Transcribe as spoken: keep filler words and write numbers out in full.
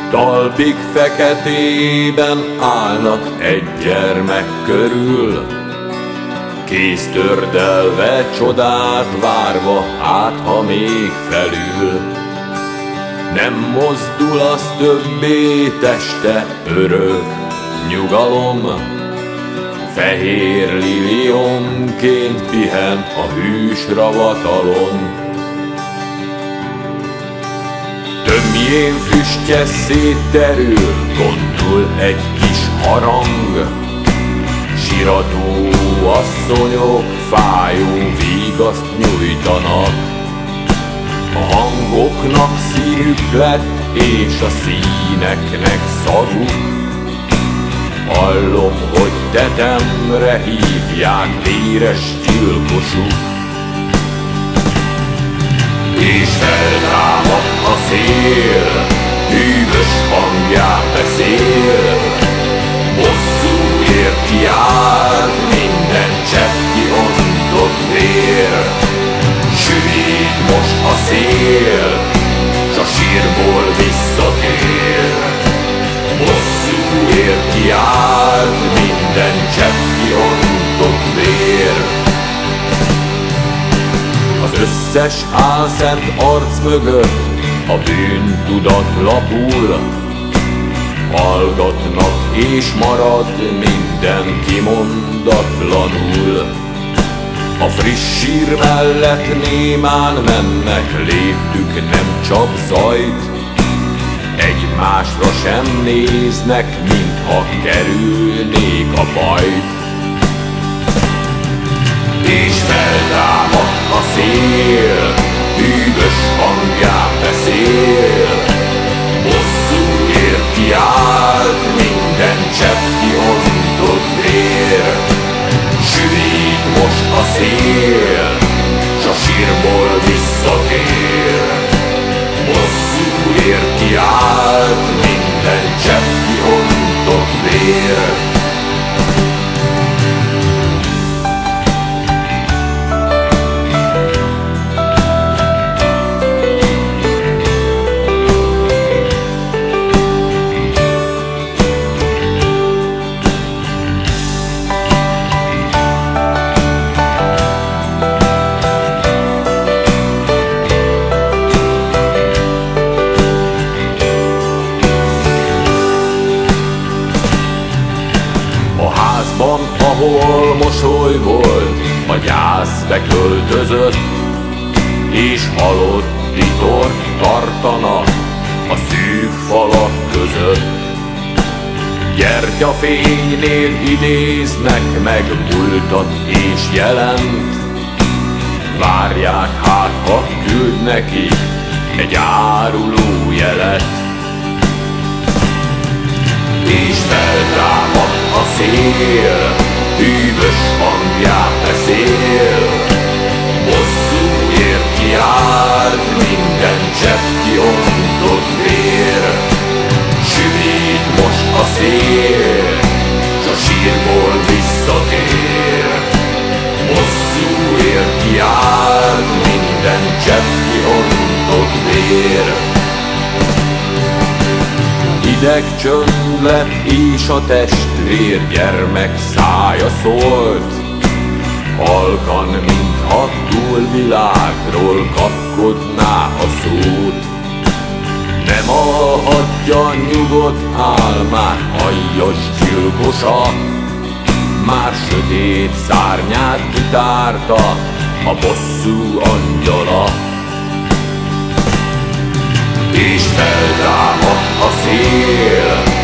Talpig feketében állnak egy gyermek körül, kéz tördelve, csodát várva, hát ha még felül. Nem mozdul az többé teste, örök nyugalom, fehér liliomként pihen a hűs ravatalon. Tömbjén füstje szétterül, gondol egy kis harang, sirató asszonyok fájó vígaszt nyújtanak. A hangoknak színük lett, és a színeknek szaguk. Hallom, hogy tetemre hívják véres gyilkosuk. És feltámad a szél, hűvös hangján beszél, bosszúért kiáll minden cseppnyi ontott vér. Sűrít most a szél, s a sírból visszatér. Bosszúért kiáll minden cseppnyi ontott vér. Az összes álszent arc mögött a bűntudat lapul, hallgatnak és marad minden kimondatlanul. A friss sír mellett némán mennek, léptük nem csak zajt, egymásra sem néznek, mintha kerülnék a bajt. És feltámad a szél, hűvös hangján beszél, bosszúért kiállt minden cseppnyi ontott vér. Sűrít most a szél, s a sírból visszatér. Bosszúért kiállt minden cseppnyi ontott vér. Ahol mosoly volt, a gyász beköltözött, és halotti tort tartanak a szűk falak között. Gyertyafénynél idéznek meg múltat és jelent, várják hát, ha küld nekik egy áruló jelet. És feltámad a szél, hűvös hangján beszél, bosszúért kiállt minden cseppnyi ontott vér. Sűrít most a szél, s a sírból visszatér. Bosszúért kiállt minden cseppnyi ontott vér. Hideg csönd lett, és a testvér gyermek szája szólt, halkan, mintha túlvilágról kapkodná a szót. Nem alhatja nyugodt álmát aljas gyilkosa, már sötét szárnyát kitárta a bosszú angyala. És feltámad a szél,